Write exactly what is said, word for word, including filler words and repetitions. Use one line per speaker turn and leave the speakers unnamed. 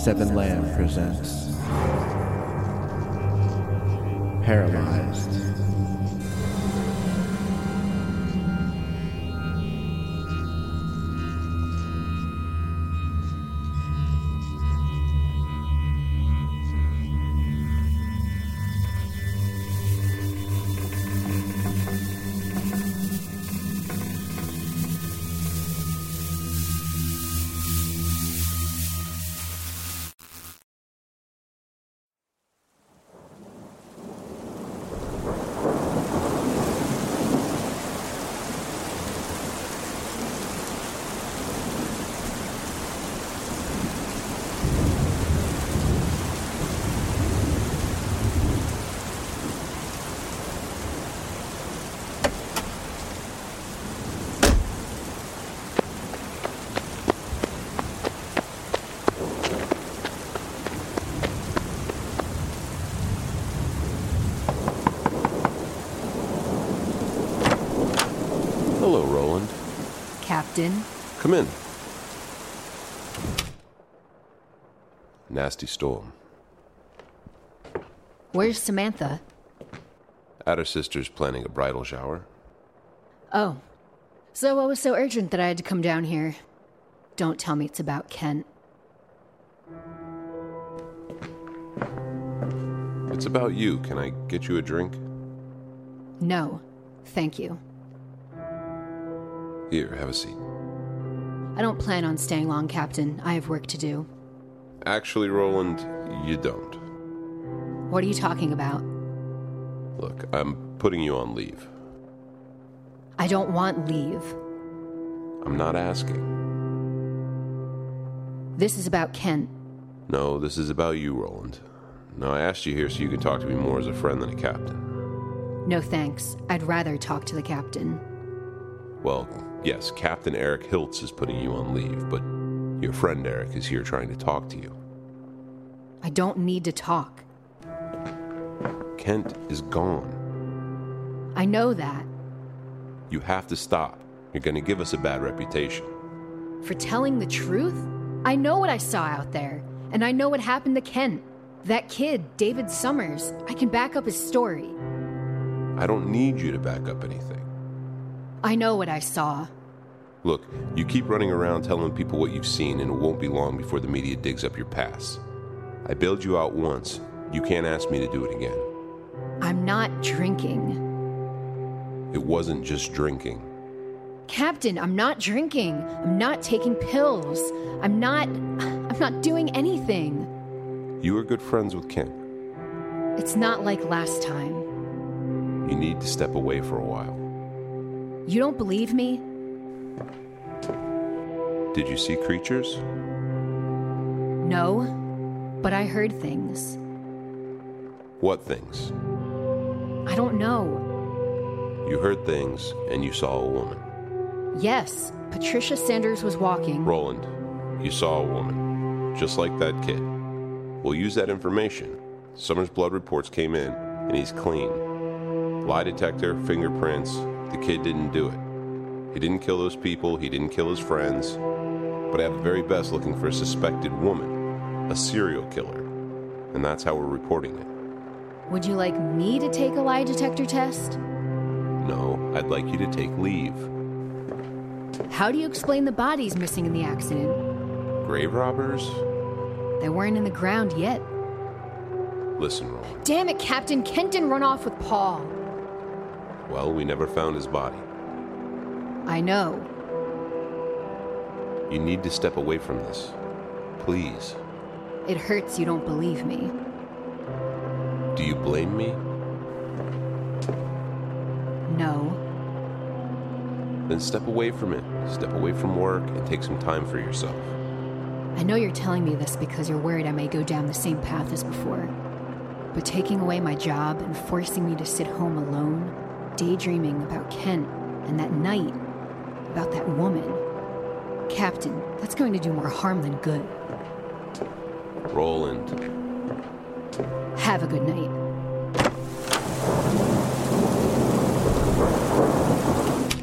Seven Land presents Paralyzed.
Hello, Roland.
Captain?
Come in. Nasty storm.
Where's Samantha?
At her sister's planning a bridal shower.
Oh. So what was so urgent that I had to come down here? Don't tell me it's about Kent.
It's about you. Can I get you a drink?
No, thank you.
Here, have a seat.
I don't plan on staying long, Captain. I have work to do.
Actually, Roland, you don't.
What are you talking about?
Look, I'm putting you on leave.
I don't want leave.
I'm not asking.
This is about Kent.
No, this is about you, Roland. Now, I asked you here so you can talk to me more as a friend than a captain.
No thanks. I'd rather talk to the captain.
Well, yes, Captain Eric Hiltz is putting you on leave, but your friend Eric is here trying to talk to you.
I don't need to talk.
Kent is gone.
I know that.
You have to stop. You're going to give us a bad reputation.
For telling the truth? I know what I saw out there, and I know what happened to Kent. That kid, David Summers, I can back up his story.
I don't need you to back up anything.
I know what I saw.
Look, you keep running around telling people what you've seen, and it won't be long before the media digs up your past. I bailed you out once. You can't ask me to do it again.
I'm not drinking.
It wasn't just drinking.
Captain, I'm not drinking. I'm not taking pills. I'm not... I'm not doing anything.
You were good friends with Kent.
It's not like last time.
You need to step away for a while.
You don't believe me?
Did you see creatures?
No, but I heard things.
What things?
I don't know.
You heard things, and you saw a woman.
Yes, Patricia Sanders was walking.
Roland, you saw a woman, just like that kid. We'll use that information. Summers' blood reports came in, and he's clean. Lie detector, fingerprints, the kid didn't do it. He didn't kill those people, he didn't kill his friends, but I have the very best looking for a suspected woman, a serial killer, and that's how we're reporting it.
Would you like me to take a lie detector test?
No, I'd like you to take leave.
How do you explain the bodies missing in the accident?
Grave robbers?
They weren't in the ground yet.
Listen, Roland.
Damn it, Captain. Kent didn't run off with Paul.
Well, we never found his body.
I know.
You need to step away from this. Please.
It hurts you don't believe me.
Do you blame me?
No.
Then step away from it. Step away from work and take some time for yourself.
I know you're telling me this because you're worried I may go down the same path as before. But taking away my job and forcing me to sit home alone, daydreaming about Kent and that night, about that woman. Captain, that's going to do more harm than good.
Roland.
Have a good night.